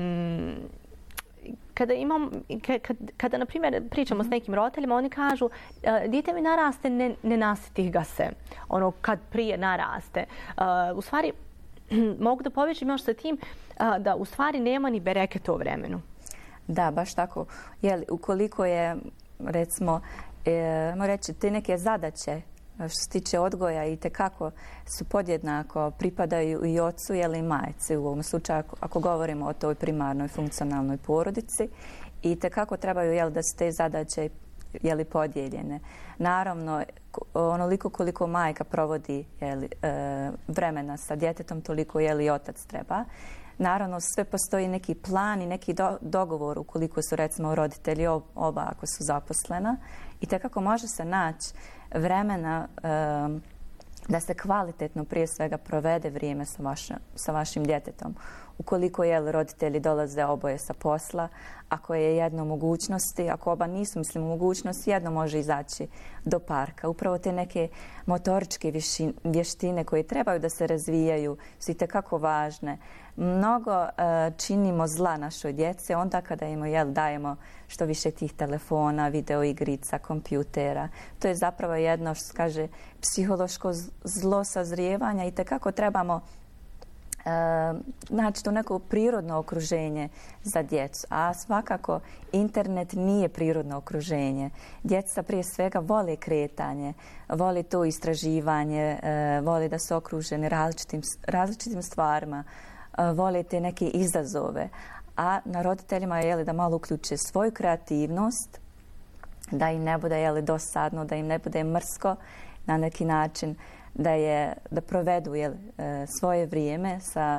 [SPEAKER 14] kada na primjer pričamo s nekim roditeljima, oni kažu dijete mi naraste, ne nasitih ga se. Ono kad prije naraste. U stvari, mogu da povežem još sa tim da u stvari nema ni bereket u vremenu.
[SPEAKER 15] Da, baš tako. Ukoliko je, recimo, reći, te neke zadaće što se tiče odgoja i tekako su podjednako pripadaju i ocu i majci u ovom slučaju ako govorimo o toj primarnoj funkcionalnoj porodici i tekako trebaju da su te zadaće podijeljene. Naravno, onoliko koliko majka provodi vremena sa djetetom, toliko i otac treba. Naravno, sve postoji neki plan i neki dogovor ukoliko su recimo roditelji oba ako su zaposlena i tekako može se naći vremena da se kvalitetno prije svega provede vrijeme sa vašim djetetom. Ukoliko roditelji dolaze oboje sa posla, ako je jedno mogućnosti, ako oba nisu u mogućnosti, jedno može izaći do parka. Upravo te neke motoričke vještine koje trebaju da se razvijaju su itekako važne. Mnogo činimo zla našoj djeci onda kada im dajemo što više tih telefona, videoigrica, kompjutera. To je zapravo jedno što se kaže psihološko zlo sazrijevanja i itekako trebamo znači to neko prirodno okruženje za djecu, a svakako internet nije prirodno okruženje. Djeca prije svega vole kretanje, vole to istraživanje, vole da su okruženi različitim stvarima, vole te neke izazove, a na roditeljima je da malo uključe svoju kreativnost, da im ne bude dosadno, da im ne bude mrsko na neki način, da provedu svoje vrijeme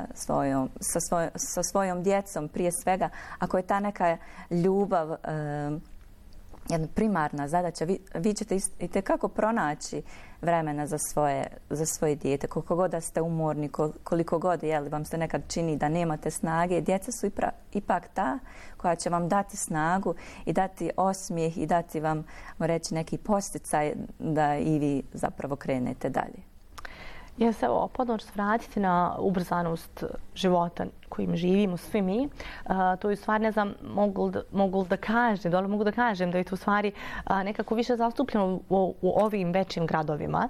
[SPEAKER 15] sa svojom djecom prije svega. Ako je ta neka ljubav jedna primarna zadaća, vi ćete itekako pronaći vremena za svoje dijete. Koliko god da ste umorni, koliko god vam se nekad čini da nemate snage, djeca su ipak ta koja će vam dati snagu i dati osmijeh i dati vam, reći, neki posticaj da i vi zapravo krenete dalje.
[SPEAKER 14] Ja se ponovno ću vratiti na ubrzanost života kojim živimo svi mi. To je u stvari, ne znam, mogu da kažem da je to u stvari nekako više zastupljeno u ovim većim gradovima.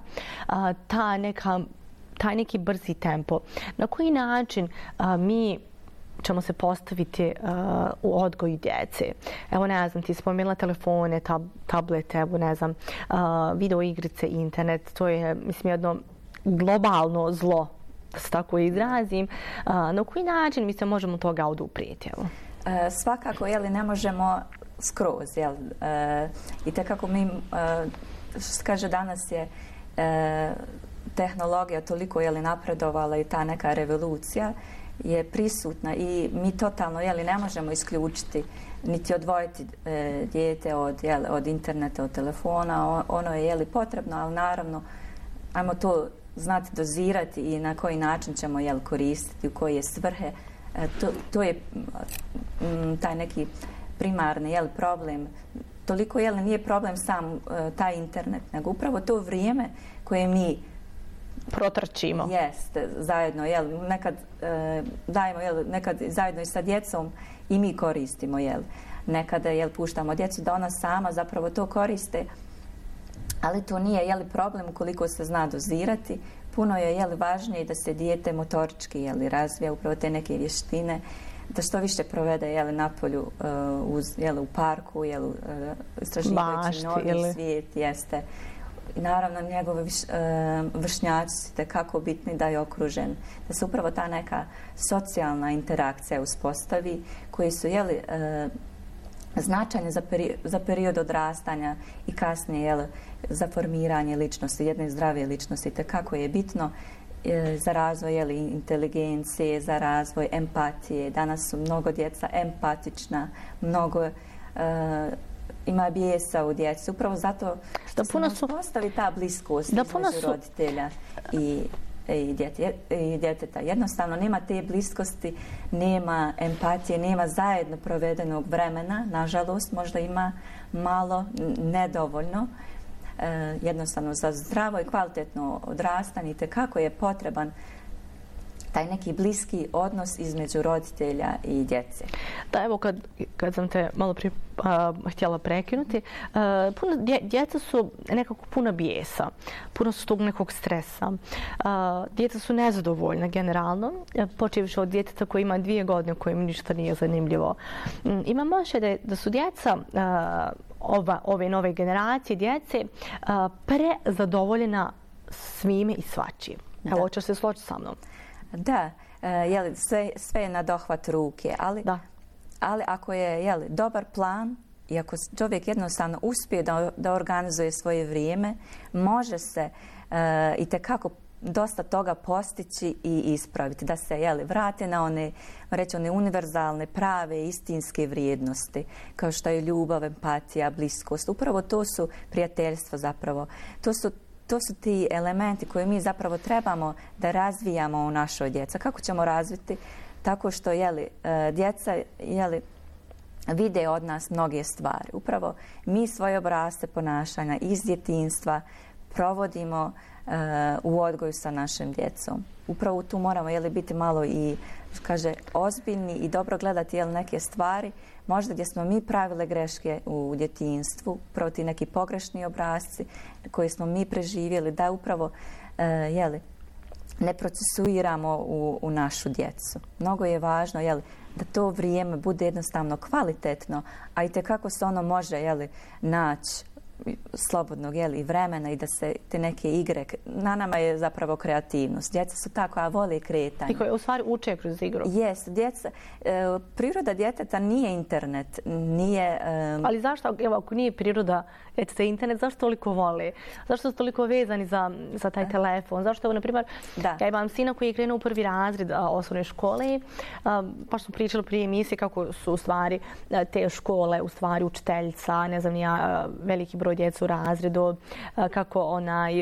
[SPEAKER 14] Taj neki brzi tempo. Na koji način mi ćemo se postaviti u odgoju djece? Evo, ne znam, ti spomenula telefone, tablete, evo, ne znam, video igrice, internet. To je, mislim, jedno globalno zlo, da se tako izrazim. Na koji način mi se možemo toga oduprijeti?
[SPEAKER 15] Svakako, ne možemo skroz. I tekako mi, što se kaže, danas je tehnologija toliko napredovala i ta neka revolucija je prisutna i mi totalno ne možemo isključiti niti odvojiti dijete od interneta, od telefona. Ono je potrebno, ali naravno ajmo to znati dozirati i na koji način ćemo koristiti, u koje svrhe. To je taj neki primarni problem. Toliko nije problem sam taj internet, nego upravo to vrijeme koje mi
[SPEAKER 14] protrčimo.
[SPEAKER 15] Jeste, zajedno, nekad dajemo, nekad zajedno i sa djecom i mi koristimo, nekada puštamo djecu da ona sama zapravo to koriste, ali to nije problem ukoliko se zna dozirati. Puno je važnije da se dijete motorički razvija upravo te neke vještine, da što više provede napolju u parku, istraživajući novi svijet, jeste. I naravno njegovi vršnjaci su kako bitni da je okružen, da se upravo ta neka socijalna interakcija uspostavi, koji su značajne za period odrastanja i kasnije za formiranje ličnosti, jedne zdrave ličnosti. Kako je bitno za razvoj inteligencije, za razvoj empatije. Danas su mnogo djeca empatična, mnogo ima bijesa u djeci. Upravo zato što se ne uspostavi ta bliskost između roditelja i djeteta. Jednostavno nema te bliskosti, nema empatije, nema zajedno provedenog vremena. Nažalost, možda ima malo, nedovoljno. Jednostavno za zdravo i kvalitetno odrastanje itekako je potreban taj neki bliski odnos između roditelja i djece.
[SPEAKER 14] Da, evo kad sam te malo prije htjela prekinuti, djeca su nekako puno bijesa, puno su tog nekog stresa. Djeca su nezadovoljna generalno, počevši od djeteta koji ima 2 godine, kojem ništa nije zanimljivo. Imam osjećaj da su djeca ove nove generacije djece prezadovoljena svime i svačim. Evo, hoćeš se složiti sa mnom?
[SPEAKER 15] Da, sve je na dohvat ruke, ali ako je dobar plan i ako čovjek jednostavno uspije da organizuje svoje vrijeme, može se itekako dosta toga postići i ispraviti, da se vrate na one univerzalne, prave, istinske vrijednosti, kao što je ljubav, empatija, bliskost. Upravo to su prijateljstva zapravo. To su ti elementi koje mi zapravo trebamo da razvijamo u našoj djeci. Kako ćemo razviti? Tako što djeca vide od nas mnoge stvari. Upravo mi svoje obrasce ponašanja iz djetinjstva provodimo u odgoju sa našim djecom. Upravo tu moramo biti malo i ozbiljni i dobro gledati neke stvari, možda gdje smo mi pravile greške u djetinjstvu, upravo ti neki pogrešni obrasci koje smo mi preživjeli, da upravo ne procesuiramo u našu djecu. Mnogo je važno da to vrijeme bude jednostavno kvalitetno, a i tekako se ono može naći slobodnog i vremena i da se te neke igre, na nama je zapravo kreativnost. Djeca su tako, a vole kretanje.
[SPEAKER 14] I koje u stvari uče kroz igru.
[SPEAKER 15] Jeste, priroda djeteta nije internet, nije...
[SPEAKER 14] Ali zašto, ako nije priroda djeteta internet, zašto toliko vole? Zašto su toliko vezani za taj telefon? Zašto, na primjer, ja imam sina koji je krenuo u 1. razred osnovne škole, pa smo pričali prije emisije kako su u stvari te škole, u stvari učiteljica, ne znam ni ja, veliki broj djecu u razredu, kako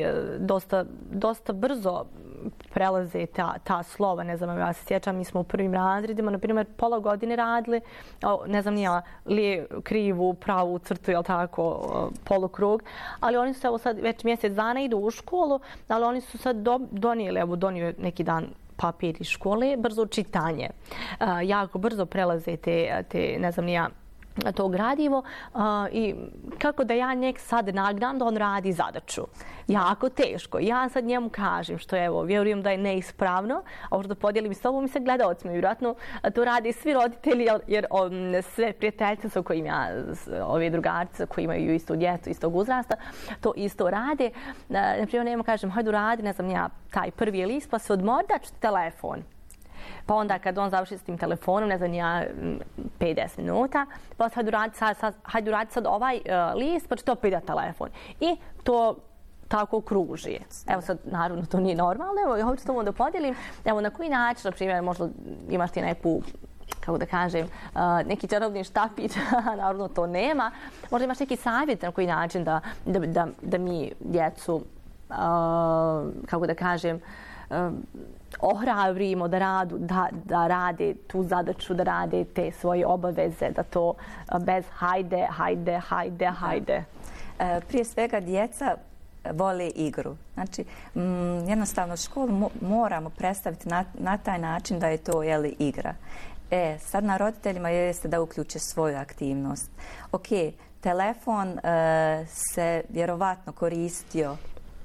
[SPEAKER 14] dosta brzo prelaze ta slova. Ne znam, ja se sjećam, mi smo u 1. razredima, na primjer, pola godine radili, ne znam nija, krivu, pravu crtu, jel tako, polukrug, ali oni su sad već mjesec dana idu u školu, ali oni su sad donio neki dan papir iz škole, brzo čitanje. Jako brzo prelaze te ne znam nija, to gradivo i kako da ja njeg sad nagnam da on radi zadaću. Jako teško. Ja sad njemu kažem, što vjerujem da je neispravno, a možda podijelim s tobom i sa gledalcima. Vjerojatno to rade svi roditelji, jer sve prijateljice sa kojim ja, ove drugarice koji imaju istu djecu, istog uzrasta, to isto rade. Naprimjer, njemu kažem, hajde radi, ne znam ja, taj prvi list, pa se odmordač telefon. Pa onda kad on završi s tim telefonom, ne znam ja, 5-10 minuta, pa hajde radi sad ovaj list, pa će to opet telefon. I to tako kruži. Evo sad, naravno, to nije normalno, evo, hoću s tobom da podijelim. Evo, na koji način, na primjer, možda imaš ti neku, kako da kažem, neki čarobni štapić, naravno to nema. Možda imaš neki savjet na koji način da mi djecu, kako da kažem, ohrabrimo da rade tu zadaću, da rade te svoje obaveze, da to bez hajde.
[SPEAKER 15] Prije svega djeca vole igru. Znači, jednostavno školu moramo predstaviti na taj način da je to igra. Sad na roditeljima jeste da uključe svoju aktivnost. Ok, telefon se vjerovatno koristio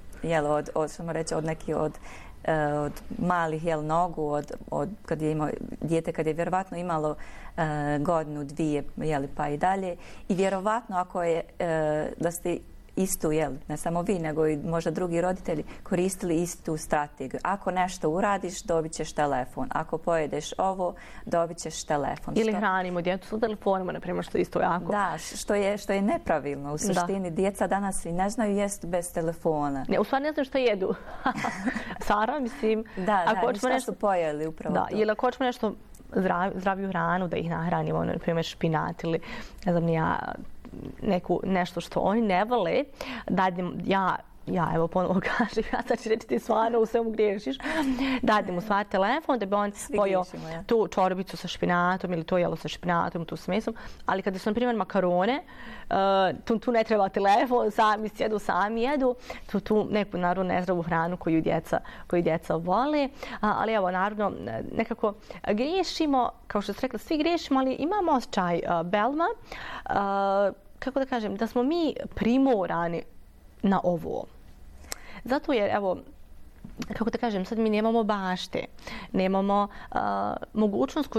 [SPEAKER 15] od nekih od malih od kad je imao dijete, kad je vjerovatno imalo godinu, dvije, pa i dalje. I vjerovatno ako je da ste istu, ne samo vi, nego i možda drugi roditelji koristili istu strategiju. Ako nešto uradiš, dobit ćeš telefon. Ako pojedeš ovo, dobit ćeš telefon.
[SPEAKER 14] Ili hranimo djecu sa telefonima, na primjer, što je isto jako.
[SPEAKER 15] Da, što je nepravilno. U suštini, djeca danas i ne znaju jest bez telefona.
[SPEAKER 14] Ne, u stvari ne znaju što jedu. Sara, mislim...
[SPEAKER 15] Da, i šta su pojeli upravo to.
[SPEAKER 14] Ili ako hoćemo nešto zdraviju hranu, da ih nahranimo, na primjer špinat ili, ne znam, nešto što oni ne vole, evo ponovo kažem, ja sad ću reći ti stvarno u svemu griješiš, dadim mu stvar telefon da bi on pojeo tu čorbicu sa špinatom ili to jelo sa špinatom, tu smesom, ali kada su na primjer makarone, tu ne treba telefon, sami jedu, tu neku naravno nezdravu hranu koju djeca vole, ali evo naravno nekako griješimo, kao što ste rekla, svi griješimo, ali imamo osjećaj, Belma, kako da kažem, da smo mi primorani na ovo. Zato jer, evo, kako da kažem, sad mi nemamo bašte, nemamo mogućnost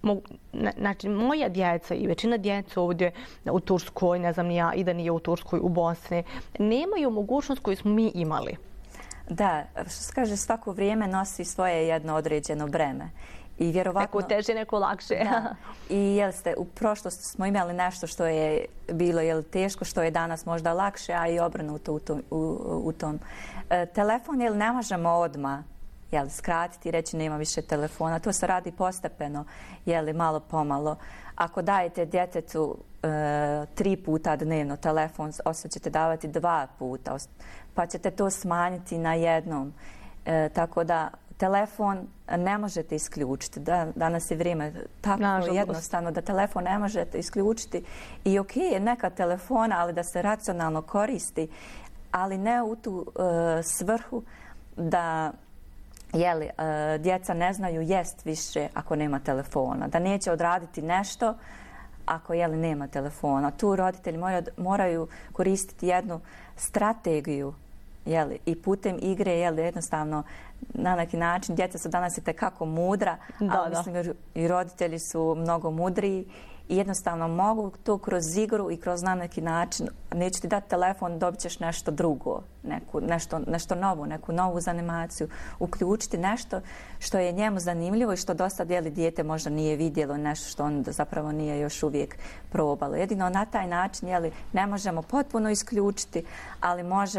[SPEAKER 14] Znači, moja djeca i većina djeca ovdje u Turskoj, ne znam ni ja, i da nije u Turskoj, u Bosni, nemaju mogućnost koju smo mi imali.
[SPEAKER 15] Da, što se kaže, svako vrijeme nosi svoje jedno određeno breme. I vjerovatno...
[SPEAKER 14] Neko teže, neko lakše.
[SPEAKER 15] Da. I u prošlosti smo imali nešto što je bilo teško, što je danas možda lakše, a i obrnuto u tom. Telefon ne možemo odmah skratiti i reći nema više telefona. To se radi postepeno, malo pomalo. Ako dajete djetetu 3 puta dnevno telefon, osad ćete davati 2 puta, pa ćete to smanjiti na jednom. Tako da telefon ne možete isključiti. Danas je vrijeme tako jednostavno da telefon ne možete isključiti. I ok je neka telefona, ali da se racionalno koristi, ali ne u tu svrhu da djeca ne znaju jest više ako nema telefona. Da neće odraditi nešto ako nema telefona. Tu roditelji moraju koristiti jednu strategiju i putem igre jednostavno na neki način. Djeca su danas itekako mudra, ali mislim i roditelji su mnogo mudriji i jednostavno mogu to kroz igru i kroz na neki način, neću ti dati telefon, dobit ćeš nešto drugo, nešto novo, neku novu zanimaciju, uključiti nešto što je njemu zanimljivo i što dosta dijete možda nije vidjelo, nešto što on zapravo nije još uvijek probalo. Jedino na taj način ne možemo potpuno isključiti, ali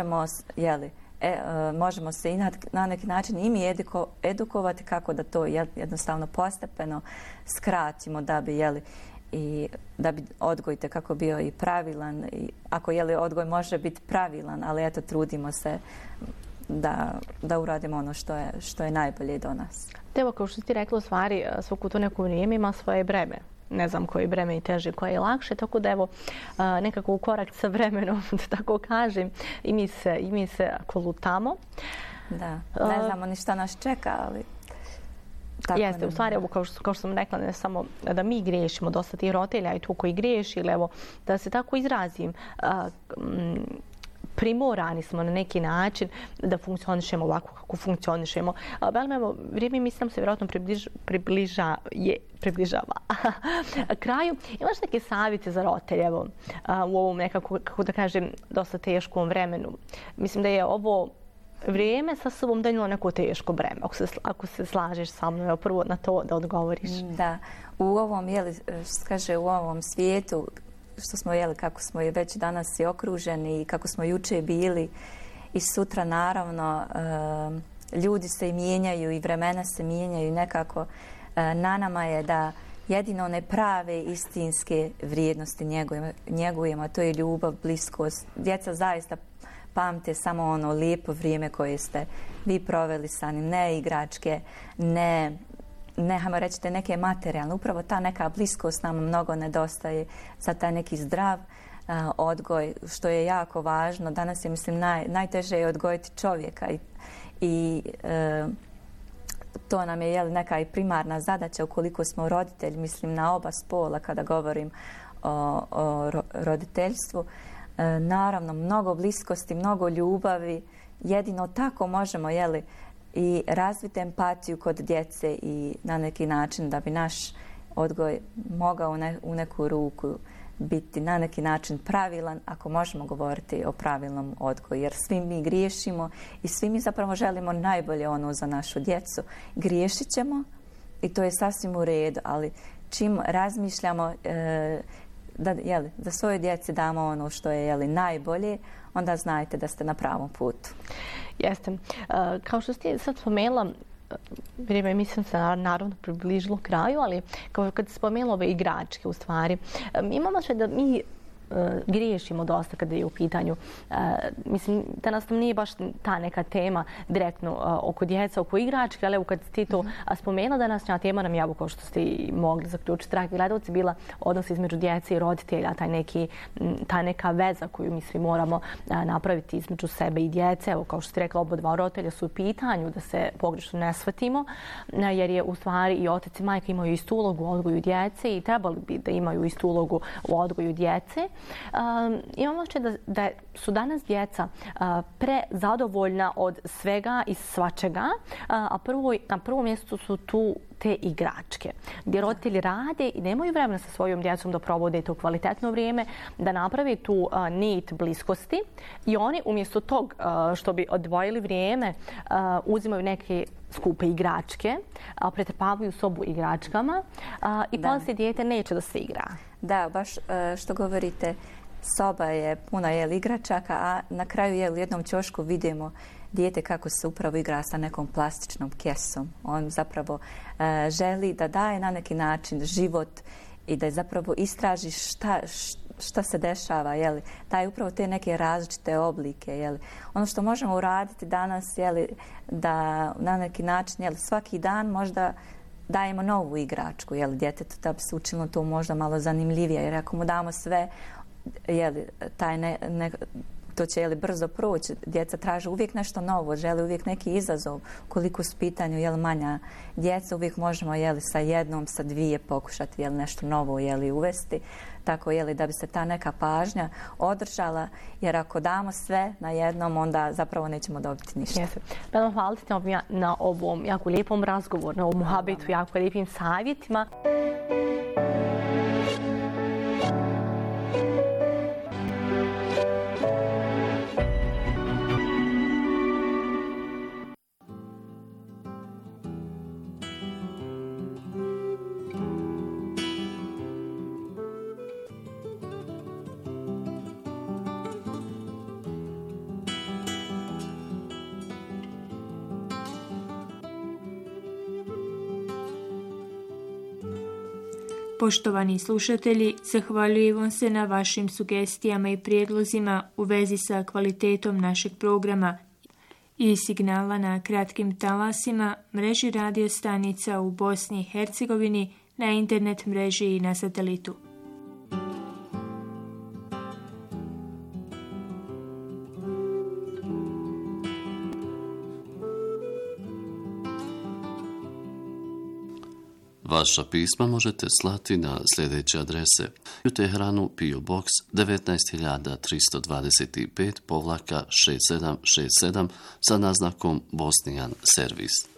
[SPEAKER 15] možemo se i na neki način i mi edukovati kako da to jednostavno postepeno skratimo da bi odgoj kako bio i pravilan. Ako odgoj može biti pravilan, ali trudimo se da uradimo ono što je najbolje do nas.
[SPEAKER 14] Evo, kao što ti rekla, u stvari svako to neko vrijeme ima svoje breme. Ne znam koje breme je teže, koje je lakše, tako da evo nekako u korak sa vremenom, da tako kažem, i mi se kolutamo.
[SPEAKER 15] Da, ne znamo ni šta nas čeka, ali...
[SPEAKER 14] Jeste, u stvari, kao što sam rekla, ne samo da mi griješimo, dosta tih roditelja i tu koji griješi, ili evo, da se tako izrazim, primorani smo na neki način da funkcionišemo ovako kako funkcionišemo. Evo, vrijeme mislim se vjerojatno približava kraju. Imaš neke savjete za roditelje u ovom nekako, kako da kažem, dosta teškom vremenu? Mislim da je ovo vrijeme sa sobom donijelo neko teško breme. Ako se slažeš sa mnom, prvo na to da odgovoriš.
[SPEAKER 15] Da, u ovom, u ovom svijetu, što smo kako smo već danas i okruženi i kako smo juče bili i sutra naravno ljudi se mijenjaju i vremena se mijenjaju i nekako na nama je da jedino one prave istinske vrijednosti njegujemo, a to je ljubav, bliskost. Djeca zaista pamte samo ono lijepo vrijeme koje ste vi proveli sa njim, ne igračke, ne hajmo reći neke materijalne. Upravo ta neka bliskost nam mnogo nedostaje za taj neki zdrav odgoj, što je jako važno. Danas je, mislim, najteže je odgojiti čovjeka i to nam je neka i primarna zadaća ukoliko smo roditelji, mislim na oba spola kada govorim o roditeljstvu. Naravno, mnogo bliskosti, mnogo ljubavi. Jedino tako možemo, i razviti empatiju kod djece i na neki način da bi naš odgoj mogao u neku ruku biti na neki način pravilan, ako možemo govoriti o pravilnom odgoju. Jer svi mi griješimo i svi mi zapravo želimo najbolje ono za našu djecu. Griješit ćemo i to je sasvim u redu, ali čim razmišljamo da svojoj djeci damo ono što je najbolje, onda znajte da ste na pravom putu. Jeste.
[SPEAKER 14] Kao što ste sad spomenula, vrijeme mislim se naravno približilo kraju, ali kao kad ste spomenula ove igračke u stvari, imamo sve da mi griješimo dosta kada je u pitanju. Mislim, danas nam nije baš ta neka tema direktno oko djeca, oko igračke, ali evo kad ti to spomenula, današnja tema nam je, kao što ste i mogli zaključiti, dragi gledalci, bila odnos između djece i roditelja, ta neka veza koju mi svi moramo napraviti između sebe i djece. Evo, kao što ste rekla, oba dva roditelja su u pitanju da se pogrešno ne shvatimo, jer je u stvari i otac i majka imaju istu ulogu u odgoju djece i trebali bi da imaju istu ulogu u odgoju djece. Imamo očaj da su danas djeca prezadovoljna od svega i svačega, a na prvom mjestu su tu te igračke, gdje roditelji rade i nemaju vremena sa svojom djecom da provode to kvalitetno vrijeme, da napravi tu nit bliskosti i oni umjesto tog što bi odvojili vrijeme uzimaju neke skupe igračke, pretrpavaju sobu igračkama i poslije dijete neće da se igra.
[SPEAKER 15] Da, baš što govorite, soba je puna igračaka, a na kraju u jednom ćošku vidimo dijete kako se upravo igra sa nekom plastičnom kesom. On zapravo želi da daje na neki način život i da zapravo istraži šta se dešava, daje upravo te neke različite oblike. Ono što možemo uraditi danas, da na neki način svaki dan možda dajemo novu igračku djetetu da bi se učilo to možda malo zanimljivije, jer ako mu damo sve, to će brzo proći. Djeca traže uvijek nešto novo, žele uvijek neki izazov. Koliko su pitanju manja djeca, uvijek možemo sa jednom, sa dvije pokušati nešto novo uvesti. Tako da bi se ta neka pažnja održala, jer ako damo sve na jednom, onda zapravo nećemo dobiti ništa.
[SPEAKER 14] Hvala vam na ovom jako lijepom razgovoru, na ovom muhabetu, jako lijepim savjetima.
[SPEAKER 13] Poštovani slušatelji, zahvaljujem se na vašim sugestijama i prijedlozima u vezi sa kvalitetom našeg programa i signala na kratkim talasima, mreži radio stanica u Bosni i Hercegovini, na internet mreži i na satelitu.
[SPEAKER 4] Vaša pisma možete slati na sljedeće adrese: u Teheranu PO Box 19325-6767 sa naznakom Bosnian Servis.